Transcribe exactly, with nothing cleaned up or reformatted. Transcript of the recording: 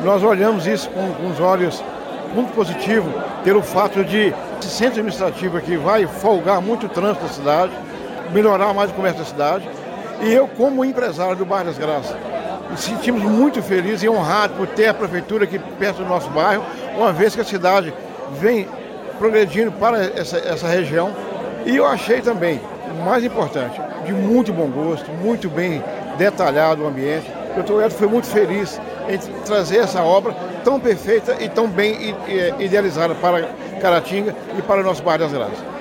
Nós olhamos isso com, com os olhos muito positivos, pelo fato de esse centro administrativo aqui vai folgar muito o trânsito da cidade, melhorar mais o comércio da cidade. E eu, como empresário do bairro das Graças, nos sentimos muito felizes e honrados por ter a prefeitura aqui perto do nosso bairro, uma vez que a cidade vem progredindo para essa, essa região. E eu achei também, o mais importante, de muito bom gosto, muito bem detalhado o ambiente. O doutor Edson foi muito feliz em trazer essa obra tão perfeita e tão bem idealizada para Caratinga e para o nosso bairro das Graças.